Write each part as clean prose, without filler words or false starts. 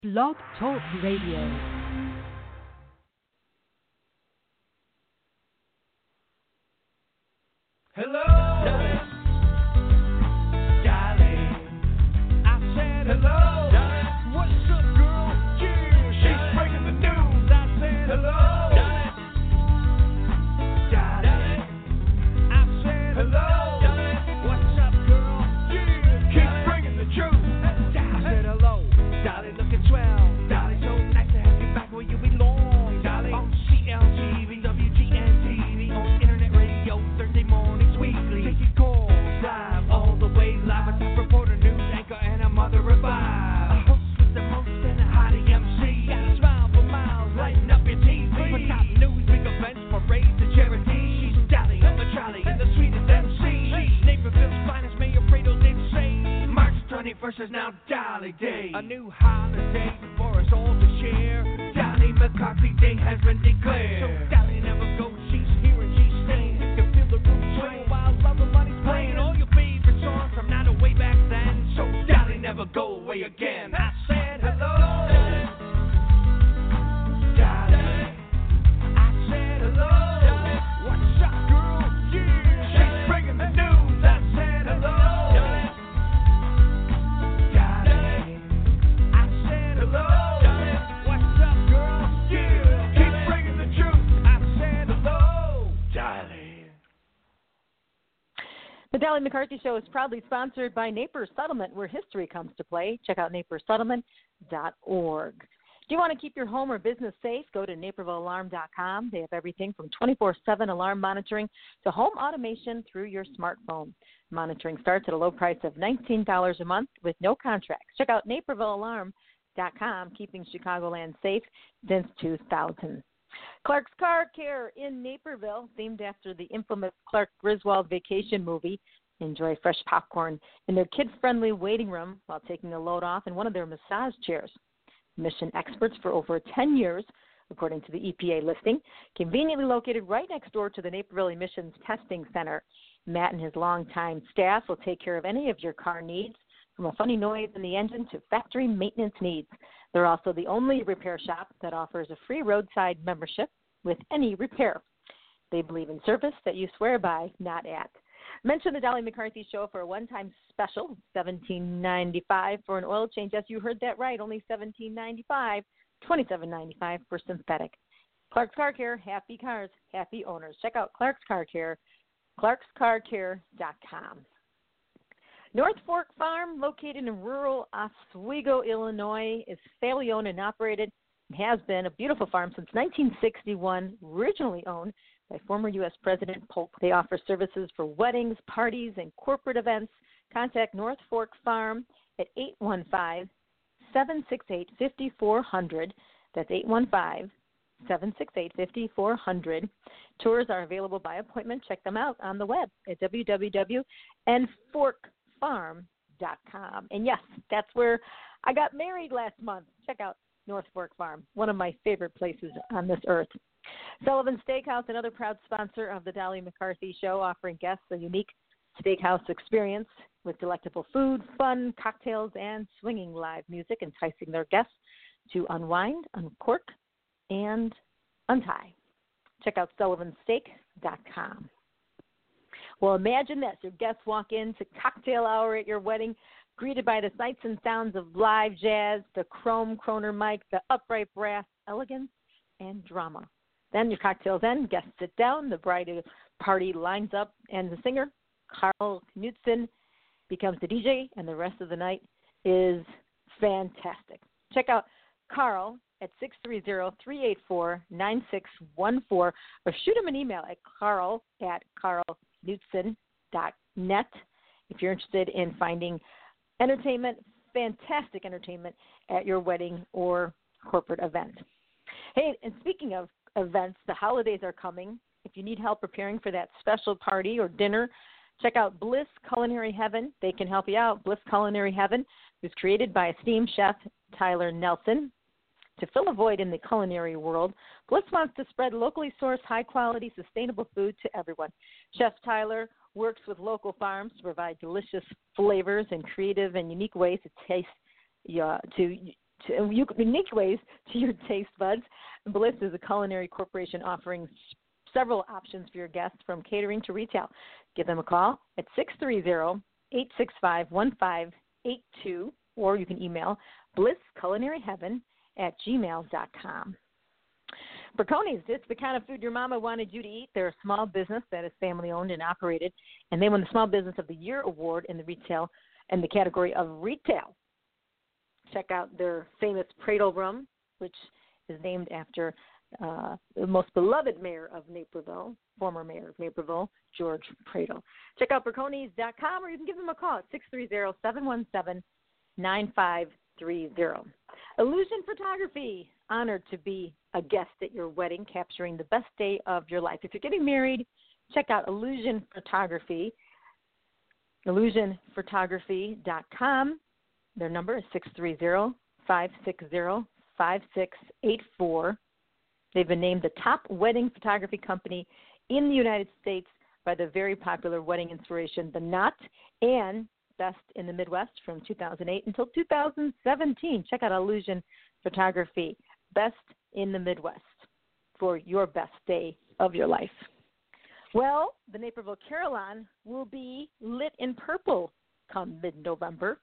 Blog Talk Radio. Hello, darling. I said hello, darling. What's up, girl? Yeah, she's breaking the news. I said hello, darling. I said hello, darling. What's up, girl? Yeah, keep bringing the truth. I said hello, darling. Looking swell, darling. So nice to have you back where you belong, darling. On CLTV, WGN-TV, on internet radio, Thursday mornings weekly. Taking calls live, all the way live. A top reporter, news anchor, and a mother of five. A host with the most and a hottie MC. Got a smile for miles, lighting up your TV. For top news, big events, parades, and charities. She's Dolly on the trolley, and the sweetest MC. She's Naperville's finest, Mayor Prado's insane. March 21st is now Dolly Day. A new holiday for us all to share. Dolly McCarthy Day has been declared. So Dolly never goes, she's here and she's staying. You can feel the room sway while love and money's playing. All your favorite songs from now to way back then. So Dolly never go away again. I said hello, Dolly. I said hello. What's up, girl? Yeah, she's bringing the news. I said hello, Dolly. I said hello. What's up, girl? Yeah, keep bringing the truth. I said hello, Dolly. The Dolly McCarthy Show is proudly sponsored by Napier Settlement, where history comes to play. Check out napiersettlement.org. Do you want to keep your home or business safe? Go to napervillealarm.com. They have everything from 24/7 alarm monitoring to home automation through your smartphone. Monitoring starts at a low price of $19 a month with no contracts. Check out napervillealarm.com, keeping Chicagoland safe since 2000. Clark's Car Care in Naperville, themed after the infamous Clark Griswold vacation movie. Enjoy fresh popcorn in their kid-friendly waiting room while taking a load off in one of their massage chairs. Mission experts for over 10 years, according to the EPA listing, conveniently located right next door to the Naperville Emissions Testing Center. Matt and his longtime staff will take care of any of your car needs, from a funny noise in the engine to factory maintenance needs. They're also the only repair shop that offers a free roadside membership with any repair. They believe in service that you swear by, not at. Mention the Dolly McCarthy Show for a one-time special, $17.95 for an oil change. Yes, you heard that right, only $17.95, $27.95 for synthetic. Clark's Car Care, happy cars, happy owners. Check out Clark's Car Care, clarkscarcare.com. North Fork Farm, located in rural Oswego, Illinois, is family owned and operated and has been a beautiful farm since 1961, originally owned by former U.S. President Polk. They offer services for weddings, parties, and corporate events. Contact North Fork Farm at 815-768-5400. That's 815-768-5400. Tours are available by appointment. Check them out on the web at www.nforkfarm.com. And yes, that's where I got married last month. Check out North Fork Farm, one of my favorite places on this earth. Sullivan Steakhouse, another proud sponsor of the Dolly McCarthy Show, offering guests a unique steakhouse experience with delectable food, fun, cocktails, and swinging live music, enticing their guests to unwind, uncork, and untie. Check out sullivansteak.com. Well, imagine this. Your guests walk in to cocktail hour at your wedding, greeted by the sights and sounds of live jazz, the chrome Kroner mic, the upright brass, elegance, and drama. Then your cocktails end, guests sit down, the bride party lines up, and the singer, Carl Knudsen, becomes the DJ, and the rest of the night is fantastic. Check out Carl at 630-384-9614, or shoot him an email at carl@carlknudsen.net if you're interested in finding entertainment, fantastic entertainment at your wedding or corporate event. Hey, and speaking of events, the holidays are coming. If you need help preparing for that special party or dinner, check out Bliss Culinary Heaven. They can help you out. Bliss Culinary Heaven was created by esteemed chef Tyler Nelson. To fill a void in the culinary world, Bliss wants to spread locally sourced, high-quality, sustainable food to everyone. Chef Tyler works with local farms to provide delicious flavors and creative and unique ways to unique ways to your taste buds. Bliss is a culinary corporation offering several options for your guests from catering to retail. Give them a call at 630-865-1582, or you can email blissculinaryheaven@gmail.com. Braconi's, it's the kind of food your mama wanted you to eat. They're a small business that is family-owned and operated, and they won the Small Business of the Year award in the category of retail. Check out their famous Pradle rum, which is named after the most beloved mayor of Naperville, former mayor of Naperville, George Pradle. Check out Braconis.com, or you can give them a call at 630-717-9530. Illusion Photography, honored to be a guest at your wedding, capturing the best day of your life. If you're getting married, check out Illusion Photography, illusionphotography.com. Their number is 630-560-5684. They've been named the top wedding photography company in the United States by the very popular wedding inspiration, The Knot, and Best in the Midwest from 2008 until 2017. Check out Illusion Photography, Best in the Midwest, for your best day of your life. Well, the Naperville Carillon will be lit in purple come mid-November.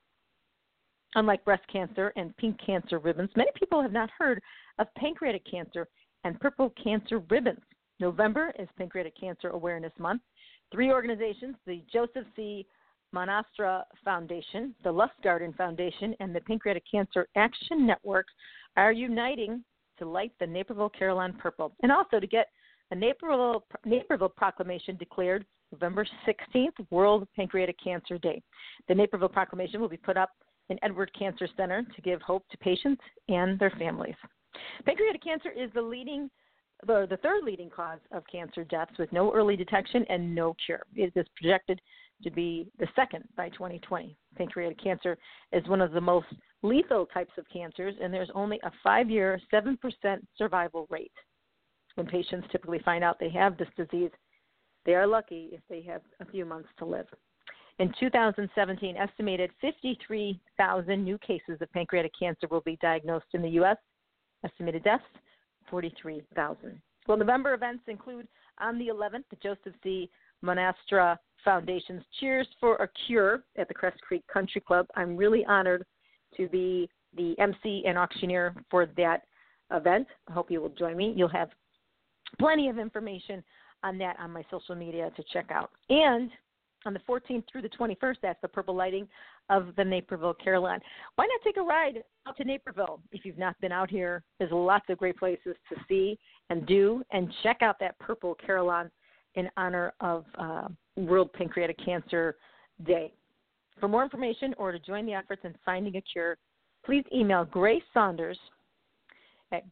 Unlike breast cancer and pink cancer ribbons, many people have not heard of pancreatic cancer and purple cancer ribbons. November is Pancreatic Cancer Awareness Month. 3 organizations, the Joseph C. Monastra Foundation, the Lustgarten Foundation, and the Pancreatic Cancer Action Network, are uniting to light the Naperville Carillon purple, and also to get a Naperville Proclamation declared November 16th, World Pancreatic Cancer Day. The Naperville Proclamation will be put up in Edward Cancer Center to give hope to patients and their families. Pancreatic cancer is the third leading cause of cancer deaths with no early detection and no cure. It is projected to be the second by 2020. Pancreatic cancer is one of the most lethal types of cancers, and there's only a 5-year, 7% survival rate. When patients typically find out they have this disease, they are lucky if they have a few months to live. In 2017, estimated 53,000 new cases of pancreatic cancer will be diagnosed in the U.S. Estimated deaths, 43,000. Well, November events include on the 11th, the Joseph C. Monastra Foundation's Cheers for a Cure at the Crest Creek Country Club. I'm really honored to be the MC and auctioneer for that event. I hope you will join me. You'll have plenty of information on that on my social media to check out. And on the 14th through the 21st, that's the purple lighting of the Naperville Carillon. Why not take a ride out to Naperville? If you've not been out here, there's lots of great places to see and do, and check out that purple Carillon in honor of World Pancreatic Cancer Day. For more information or to join the efforts in finding a cure, please email Grace Saunders at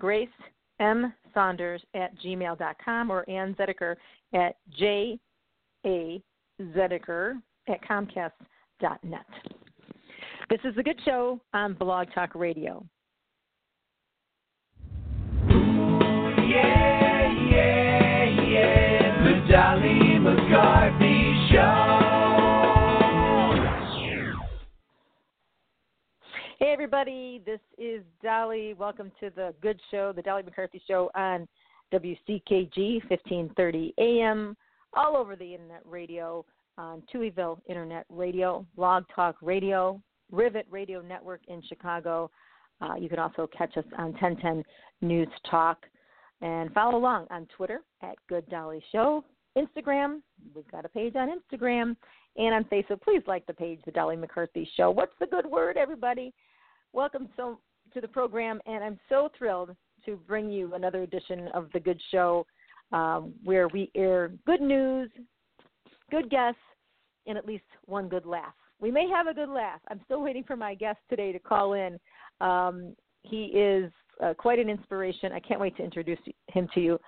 gracemsaunders@gmail.com or Ann Zediker at jaZediker@comcast.net. This is The Good Show on Blog Talk Radio. Yeah, yeah, yeah, the Dolly McCarthy Show. Hey, everybody, this is Dolly. Welcome to The Good Show, the Dolly McCarthy Show on WCKG, 1530 AM, all over the Internet radio, on Tuieville Internet Radio, Blog Talk Radio, Rivet Radio Network in Chicago. You can also catch us on 1010 News Talk. And follow along on Twitter at Good Dolly Show. Instagram, we've got a page on Instagram. And on Facebook, please like the page, The Dolly McCarthy Show. What's the good word, everybody? Welcome to the program, and I'm so thrilled to bring you another edition of The Good Show, where we air good news, good guests, and at least one good laugh. We may have a good laugh. I'm still waiting for my guest today to call in. He is quite an inspiration. I can't wait to introduce him to you.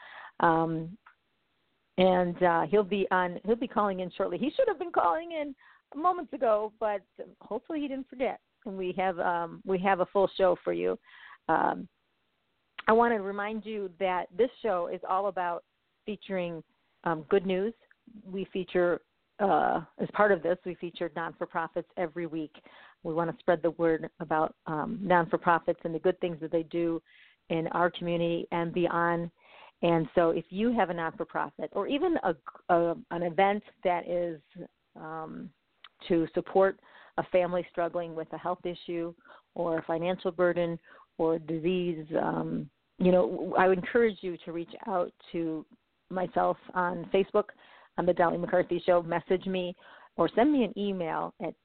And he'll be calling in shortly. He should have been calling in moments ago, but hopefully he didn't forget. And we have a full show for you. I want to remind you that this show is all about featuring good news. We feature, as part of this, we feature not-for-profits every week. We want to spread the word about non-for-profits and the good things that they do in our community and beyond. And so if you have a non-for-profit or even an event that is to support a family struggling with a health issue or a financial burden or disease, I would encourage you to reach out to myself on Facebook on The Dolly McCarthy Show. Message me or send me an email at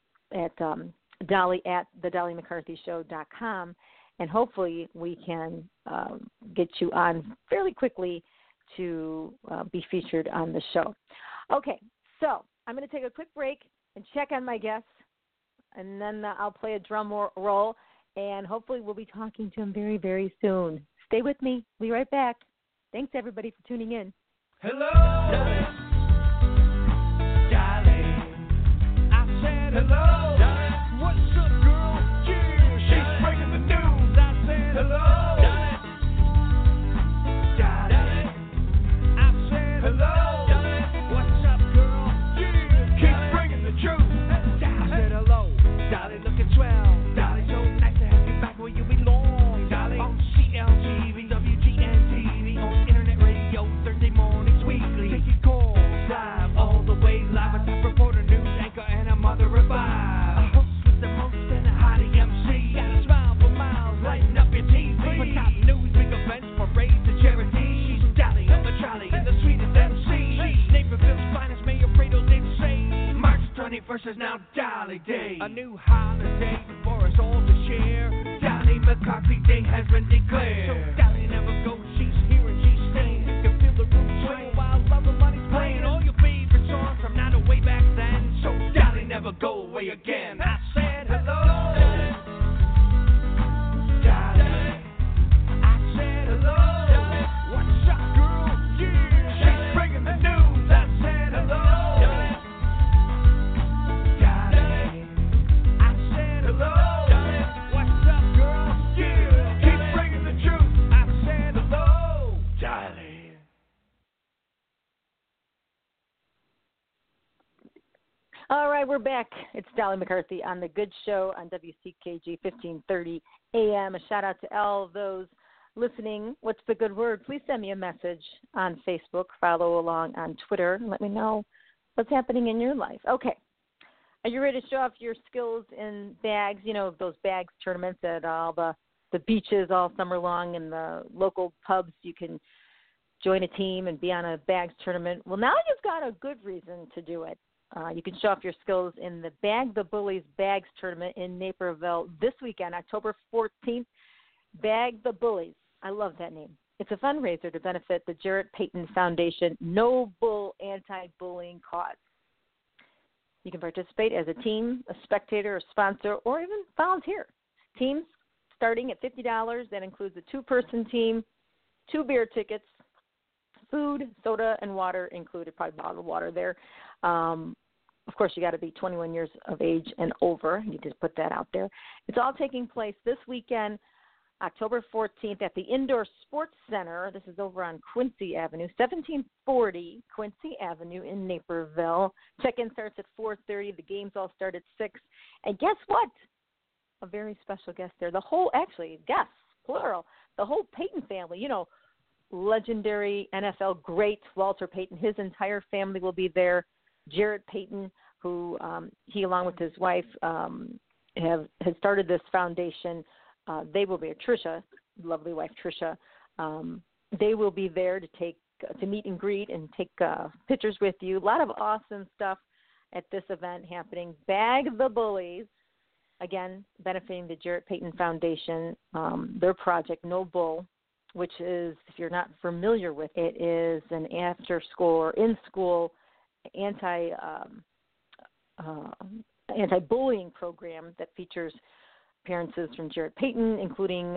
dolly@thedollymccarthyshow.com, and hopefully we can get you on fairly quickly to be featured on the show. Okay, so I'm going to take a quick break and check on my guests, and then I'll play a drum roll, and hopefully we'll be talking to him very, very soon. Stay with me. We'll be right back. Thanks, everybody, for tuning in. Hello, darling. I said hello. Darling. What's up, girl? Yeah, she's breaking the news. I said hello. Darling. I said hello. Darling. What's up, girl? Yeah, keep bringing the truth. I said hello. Dolly looking swell. Dolly, so nice to have you back where you belong. Dolly on CLTV, WGN-TV, on internet radio, Thursday mornings weekly. Taking calls live, all the way live. A top reporter, news anchor, and a mother of five. A host with the most and a hottie MC. Got a smile for miles, lighting up your TV. For top news, big events, parades, and charities. She's Dolly on the trolley and the sweetest MC. She's Naperville's finest, Mayor Fredo did say. March 21st is now Dolly Day. A new holiday for us all to share. Dolly McCarthy Day has been declared. So Dolly never goes, she's here and she's staying. You can feel the room sway while love and money's playing. All your favorite songs from now to way back then. So Dolly never go away again. I said hello. Dolly. I said hello. What's up, girl? Yeah, she's bringing the news. I said hello. Dolly. I said hello. What's up, girl? Yeah, keep bringing the truth. I said hello. Dolly. All right, we're back. It's Dolly McCarthy on The Good Show on WCKG 1530 AM. A shout-out to all those listening. What's the good word? Please send me a message on Facebook. Follow along on Twitter. And let me know what's happening in your life. Okay. Are you ready to show off your skills in bags? You know, those bags tournaments at all the beaches all summer long and the local pubs. You can join a team and be on a bags tournament. Well, now you've got a good reason to do it. You can show off your skills in the Bag the Bullies Bags Tournament in Naperville this weekend, October 14th. Bag the Bullies. I love that name. It's a fundraiser to benefit the Jarrett Payton Foundation No Bull Anti-Bullying Cause. You can participate as a team, a spectator, a sponsor, or even volunteer. Teams starting at $50. That includes a two-person team, 2 beer tickets, food, soda, and water included, probably bottled water there. Of course, you got to be 21 years of age and over. You need to put that out there. It's all taking place this weekend, October 14th, at the Indoor Sports Center. This is over on Quincy Avenue, 1740 Quincy Avenue in Naperville. Check-in starts at 4:30. The games all start at 6. And guess what? A very special guest there. Guests, plural. The whole Payton family, legendary NFL great Walter Payton. His entire family will be there. Jarrett Payton, who he, along with his wife, has started this foundation. They will be Tricia, lovely wife Tricia. They will be there to meet and greet and take pictures with you. A lot of awesome stuff at this event happening. Bag the Bullies, again, benefiting the Jarrett Payton Foundation. Their project, No Bull, which is, if you're not familiar with it, is an after-school or in-school anti-bullying program that features appearances from Jarrett Payton, including,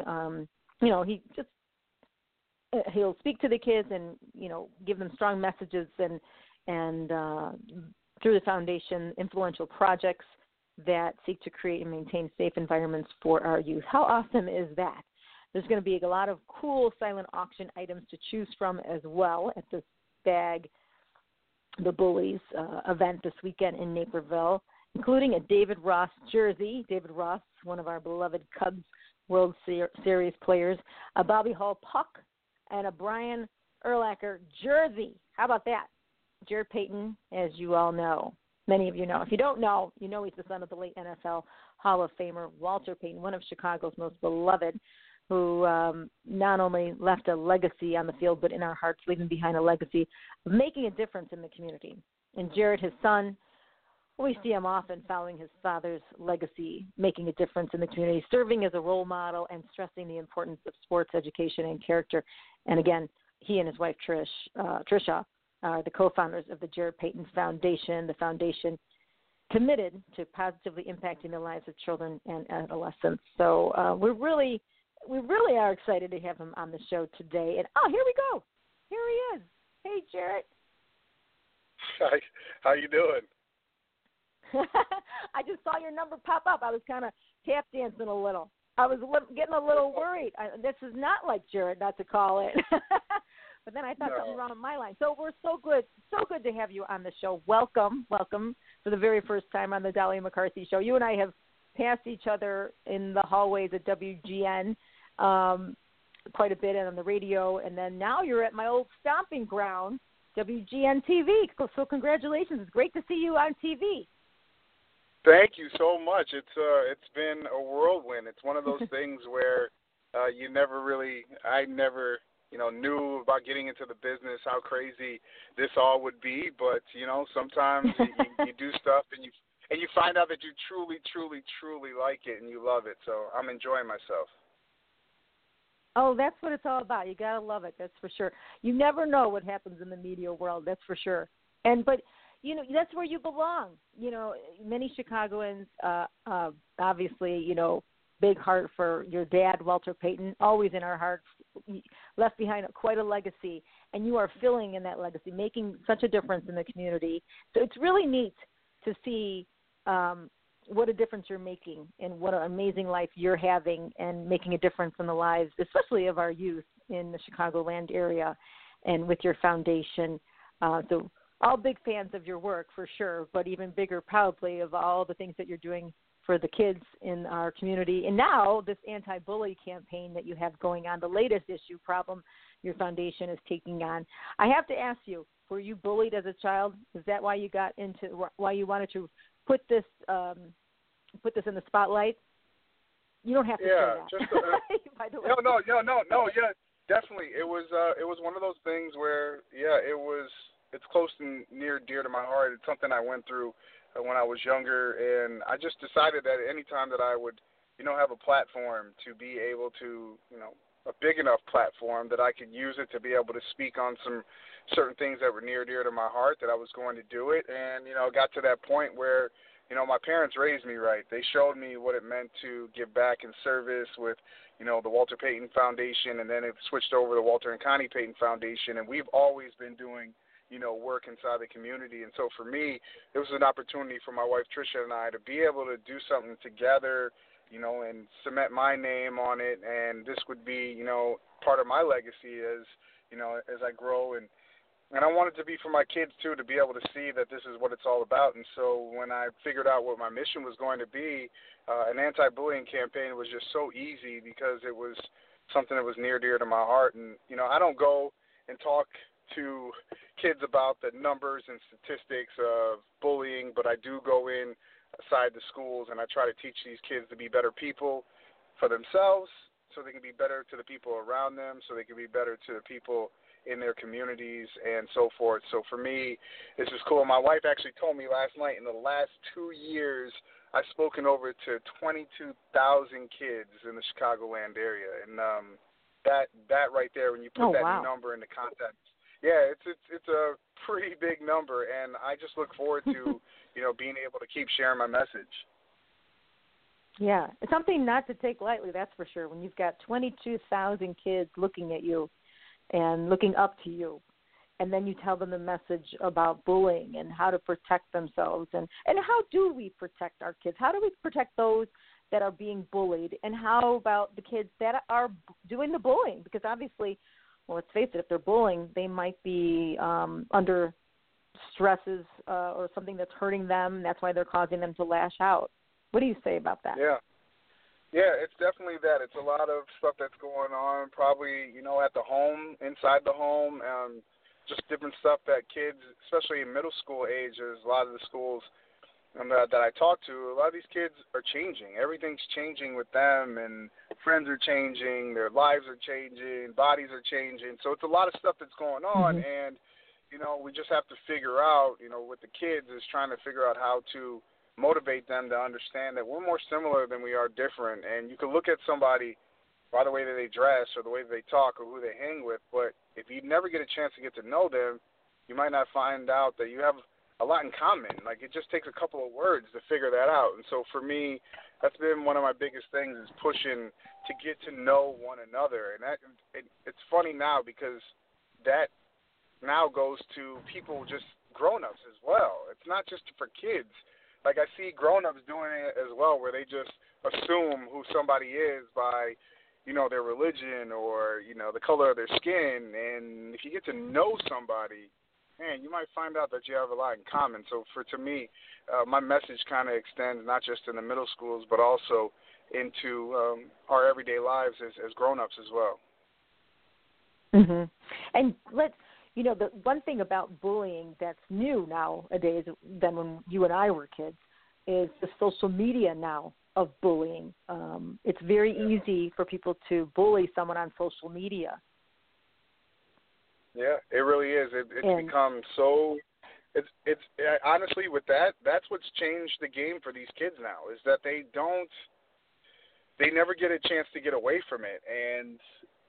he'll speak to the kids and, give them strong messages and through the foundation, influential projects that seek to create and maintain safe environments for our youth. How awesome is that? There's going to be a lot of cool silent auction items to choose from as well at this Bag the Bullies event this weekend in Naperville. including a David Ross jersey. David Ross, one of our beloved Cubs World Series players, a Bobby Hall puck, and a Brian Urlacher jersey. How about that? Jared Payton, as you all know, many of you know. If you don't know, you know he's the son of the late NFL Hall of Famer Walter Payton, one of Chicago's most beloved, who not only left a legacy on the field, but in our hearts, leaving behind a legacy of making a difference in the community. And Jared, his son, we see him often following his father's legacy, making a difference in the community, serving as a role model and stressing the importance of sports education and character. And again, he and his wife, Trisha, are the co-founders of the Jared Payton Foundation, the foundation committed to positively impacting the lives of children and adolescents. So we really are excited to have him on the show today. And, here we go. Here he is. Hey, Jared. Hi. How you doing? I just saw your number pop up. I was kind of tap dancing a little. I was getting a little worried. This is not like Jared not to call it. But then I thought something wrong with my line. So we're so good to have you on the show. Welcome for the very first time on the Dolly McCarthy Show. You and I have passed each other in the hallways at WGN quite a bit and on the radio, and then now you're at my old stomping ground, WGN TV. So congratulations. It's great to see you on TV. Thank you so much. It's been a whirlwind. It's one of those things where I never knew about getting into the business, how crazy this all would be. But sometimes you do stuff and you find out that you truly, truly, truly like it and you love it. So I'm enjoying myself. Oh, that's what it's all about. You gotta love it. That's for sure. You never know what happens in the media world. That's for sure. But that's where you belong. Many Chicagoans, obviously, big heart for your dad, Walter Payton, always in our hearts, left behind quite a legacy, and you are filling in that legacy, making such a difference in the community. So it's really neat to see what a difference you're making and what an amazing life you're having and making a difference in the lives, especially of our youth in the Chicagoland area and with your foundation. So all big fans of your work for sure, but even bigger probably of all the things that you're doing for the kids in our community. And now this anti-bully campaign that you have going on, the latest issue problem your foundation is taking on. I have to ask you, were you bullied as a child? Is that why you wanted to put this in the spotlight? You don't have to say that. By the way. No, yeah, definitely. It was one of those things where, it's close and near dear to my heart. It's something I went through when I was younger, and I just decided that any time that I would, have a platform to be able to, a big enough platform that I could use it to be able to speak on some certain things that were near dear to my heart, that I was going to do it. And, got to that point where, my parents raised me right. They showed me what it meant to give back in service with, the Walter Payton Foundation, and then it switched over to Walter and Connie Payton Foundation, and we've always been doing work inside the community. And so for me, it was an opportunity for my wife, Trisha, and I to be able to do something together, and cement my name on it. And this would be, part of my legacy as I grow. And I want it to be for my kids, too, to be able to see that this is what it's all about. And so when I figured out what my mission was going to be, an anti-bullying campaign was just so easy because it was something that was near dear to my heart. And, I don't go and talk to kids about the numbers and statistics of bullying, but I do go inside the schools and I try to teach these kids to be better people for themselves so they can be better to the people around them, so they can be better to the people in their communities and so forth. So for me, this is cool. My wife actually told me last night in the last 2 years I've spoken over to 22,000 kids in the Chicagoland area. And that right there, when you put number into context, it's a pretty big number, and I just look forward to, being able to keep sharing my message. Yeah, it's something not to take lightly, that's for sure. When you've got 22,000 kids looking at you and looking up to you, and then you tell them the message about bullying and how to protect themselves, and how do we protect our kids? How do we protect those that are being bullied, and how about the kids that are doing the bullying? Because obviously, well, let's face it, if they're bullying, they might be under stresses or something that's hurting them. That's why they're causing them to lash out. What do you say about that? Yeah. Yeah, it's definitely that. It's a lot of stuff that's going on, probably, at the home, inside the home, just different stuff that kids, especially in middle school age, there's a lot of the schools that I talk to, a lot of these kids are changing. Everything's changing with them, and friends are changing, their lives are changing, bodies are changing. So it's a lot of stuff that's going on, and, we just have to figure out, with the kids is trying to figure out how to motivate them to understand that we're more similar than we are different. And you can look at somebody by the way that they dress or the way that they talk or who they hang with, but if you never get a chance to get to know them, you might not find out that you have a lot in common. Like, it just takes a couple of words to figure that out. And so for me, that's been one of my biggest things, is pushing to get to know one another. And it's funny now because that now goes to people, just grown-ups as well. It's not just for kids. Like, I see grown-ups doing it as well, where they just assume who somebody is by, their religion or, the color of their skin. And if you get to know somebody, man, you might find out that you have a lot in common. So to me, my message kind of extends not just in the middle schools, but also into our everyday lives as grown-ups as well. Mm-hmm. And the one thing about bullying that's new nowadays than when you and I were kids is the social media now of bullying. It's very easy for people to bully someone on social media. Yeah, it really is. It's become so. It's honestly, with that's what's changed the game for these kids now, is that they never get a chance to get away from it. And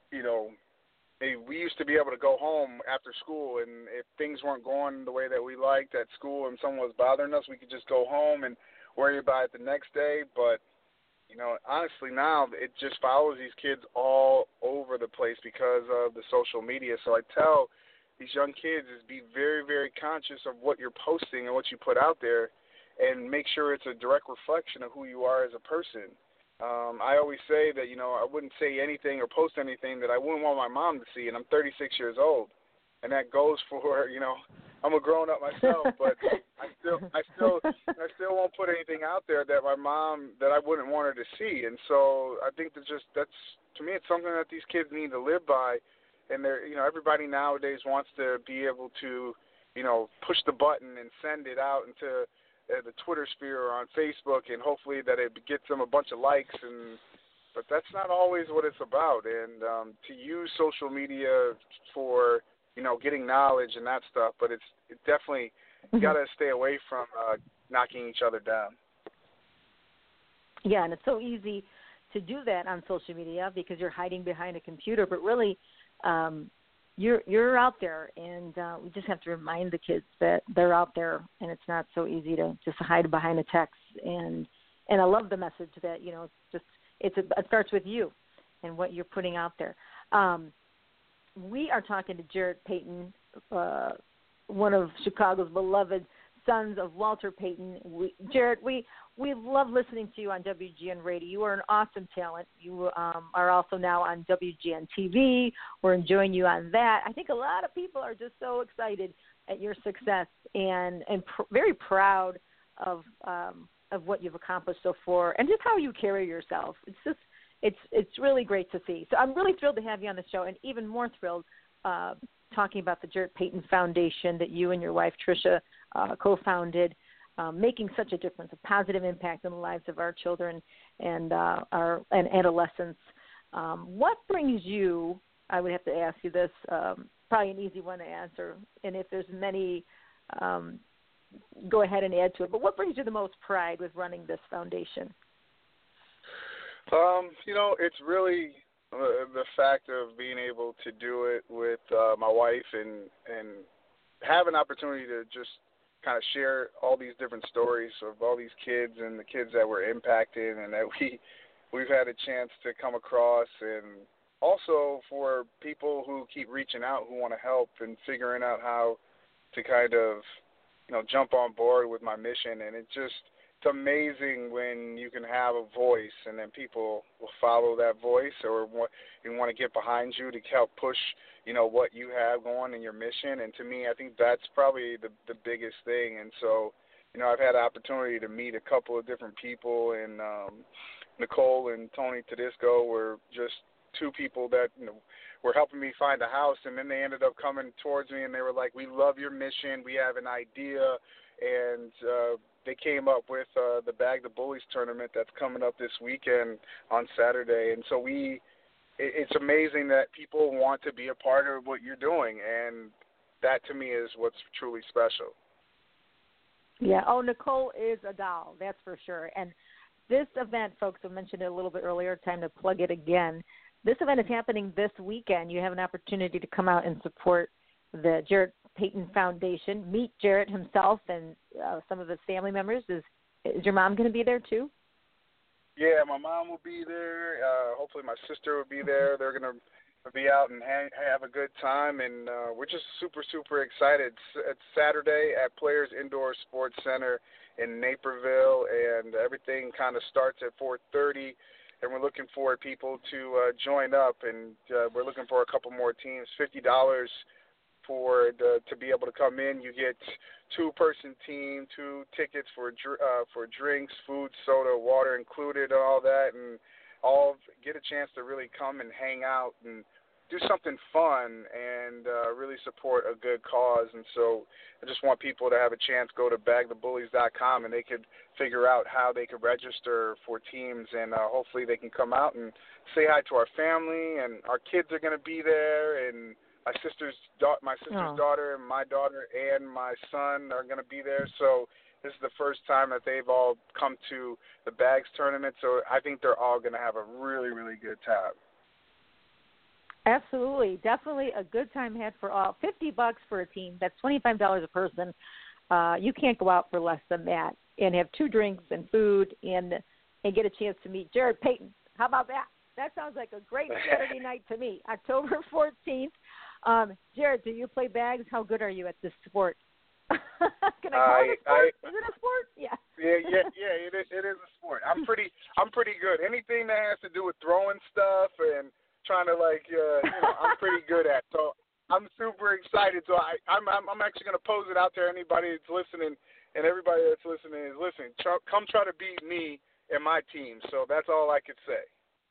we used to be able to go home after school, and if things weren't going the way that we liked at school and someone was bothering us, we could just go home and worry about it the next day. But honestly, now it just follows these kids all over the place because of the social media. So I tell these young kids is be very, very conscious of what you're posting and what you put out there, and make sure it's a direct reflection of who you are as a person. I always say that, I wouldn't say anything or post anything that I wouldn't want my mom to see, and I'm 36 years old. And that goes for, I'm a grown up myself, but I still won't put anything out there that I wouldn't want her to see. And so I think that's to me, it's something that these kids need to live by. And everybody nowadays wants to be able to, push the button and send it out into the Twitter sphere or on Facebook, and hopefully that it gets them a bunch of likes. But that's not always what it's about. And to use social media for getting knowledge and that stuff, but it definitely got to stay away from knocking each other down. Yeah, and it's so easy to do that on social media because you're hiding behind a computer, but really you're out there, and we just have to remind the kids that they're out there, and it's not so easy to just hide behind a text. And I love the message that it starts with you and what you're putting out there. We are talking to Jarrett Payton, one of Chicago's beloved sons of Walter Payton. Jarrett, we love listening to you on WGN Radio. You are an awesome talent. You are also now on WGN TV. We're enjoying you on that. I think a lot of people are just so excited at your success and very proud of what you've accomplished so far and just how you carry yourself. It's really great to see. So I'm really thrilled to have you on the show, and even more thrilled talking about the Jarrett Payton Foundation that you and your wife Tricia co-founded, making such a difference, a positive impact in the lives of our children and adolescents. What brings you? I would have to ask you this. Probably an easy one to answer, and if there's many, go ahead and add to it. But what brings you the most pride with running this foundation? It's really the fact of being able to do it with my wife and have an opportunity to just kind of share all these different stories of all these kids and the kids that were impacted and that we've had a chance to come across, and also for people who keep reaching out who want to help and figuring out how to kind of jump on board with my mission. And it's amazing when you can have a voice and then people will follow that voice or want to get behind you to help push, what you have going in your mission. And to me, I think that's probably the biggest thing. And so, I've had the opportunity to meet a couple of different people, and Nicole and Tony Tedisco were just two people that were helping me find a house, and then they ended up coming towards me and they were like, "We love your mission. We have an idea," and they came up with the Bag the Bullies tournament that's coming up this weekend on Saturday. And so it's amazing that people want to be a part of what you're doing, and that to me is what's truly special. Yeah. Oh, Nicole is a doll, that's for sure. And this event, folks, I mentioned it a little bit earlier, time to plug it again. This event is happening this weekend. You have an opportunity to come out and support the Jarrett Payton Foundation, meet Jarrett himself and some of his family members. Is your mom going to be there too? Yeah, my mom will be there. Hopefully my sister will be there. They're going to be out and have a good time, and we're just super, super excited. It's Saturday at Players Indoor Sports Center in Naperville, and everything kind of starts at 4:30, and we're looking for people to join up, and we're looking for a couple more teams. $50 to be able to come in. You get two-person team, 2 tickets for drinks, food, soda, water included, and all that, and all get a chance to really come and hang out and do something fun and really support a good cause. And so I just want people to have a chance, go to bagthebullies.com, and they could figure out how they could register for teams, and hopefully they can come out and say hi to our family, and our kids are going to be there, and my sister's daughter and my daughter and my son are going to be there. So this is the first time that they've all come to the Bags tournament, so I think they're all going to have a really, really good time. Absolutely. Definitely a good time had for all. $50 for a team. That's $25 a person. You can't go out for less than that and have 2 drinks and food and get a chance to meet Jarrett Payton. How about that? That sounds like a great Saturday night to me. October 14th. Jarrett, do you play bags? How good are you at this sport? Can I call it a sport? Is it a sport? Yeah. Yeah. It is a sport. I'm pretty good. Anything that has to do with throwing stuff and trying to I'm pretty good at. So I'm super excited. So I'm actually going to pose it out there. Anybody that's listening and everybody that's listening is listening. Come try to beat me and my team. So that's all I could say.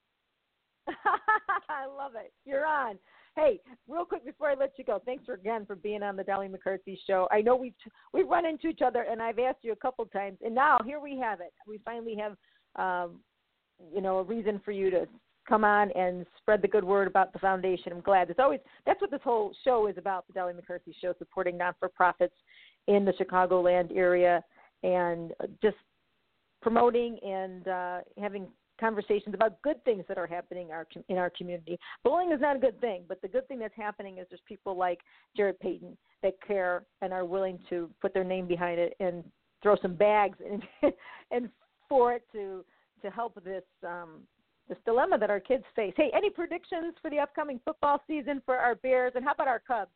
I love it. You're on. Hey, real quick before I let you go, thanks for being on the Dolly McCarthy Show. I know we've run into each other, and I've asked you a couple times, and now here we have it. We finally have, a reason for you to come on and spread the good word about the foundation. I'm glad. That's what this whole show is about, the Dolly McCarthy Show, supporting non-for-profits in the Chicagoland area and just promoting and having conversations about good things that are happening in our community. Bullying is not a good thing, but the good thing that's happening is there's people like Jarrett Payton that care and are willing to put their name behind it and throw some bags and for it to help this dilemma that our kids face. Hey, any predictions for the upcoming football season for our Bears, and how about our Cubs?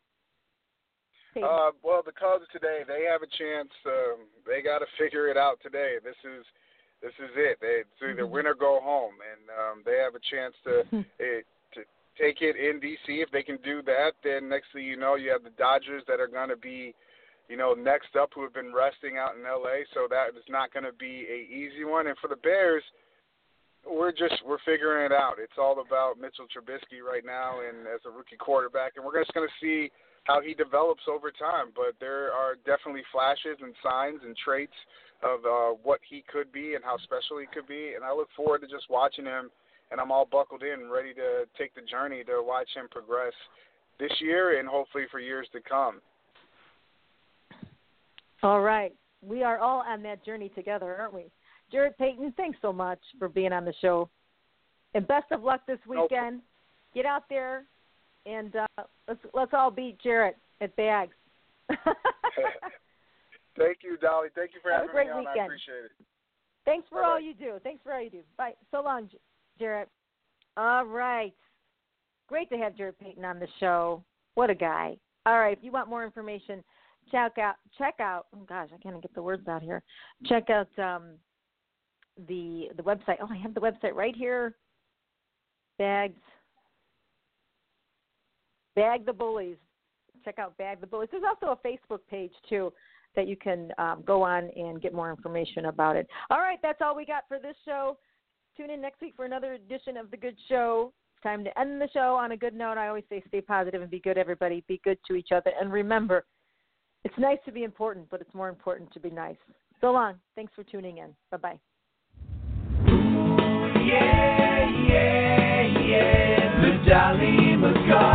Well, the Cubs today, they have a chance. They got to figure it out today. This is it. It's either win or go home, and they have a chance to take it in D.C. If they can do that, then next thing you know, you have the Dodgers that are going to be, next up, who have been resting out in L.A., so that is not going to be a easy one. And for the Bears, we're figuring it out. It's all about Mitchell Trubisky right now, and as a rookie quarterback, and we're just going to see how he develops over time. But there are definitely flashes and signs and traits of what he could be and how special he could be, and I look forward to just watching him, and I'm all buckled in, ready to take the journey to watch him progress this year and hopefully for years to come. All right. We are all on that journey together, aren't we? Jarrett Payton, thanks so much for being on the show, and best of luck this weekend. Get out there, and let's all beat Jarrett at Bags. Thank you, Dolly. Thank you for having me on. Weekend. I appreciate it. Thanks for all you do. Bye. So long, Jarrett. All right. Great to have Jarrett Payton on the show. What a guy. All right. If you want more information, check out. Oh gosh, I can't get the words out here. Check out the website. Oh, I have the website right here. Bag the Bullies. Check out Bag the Bullies. There's also a Facebook page too that you can go on and get more information about it. All right, that's all we got for this show. Tune in next week for another edition of The Good Show. It's time to end the show on a good note. I always say stay positive and be good, everybody. Be good to each other. And remember, it's nice to be important, but it's more important to be nice. So long. Thanks for tuning in. Bye-bye. Yeah, yeah, yeah, the Dolly McCall.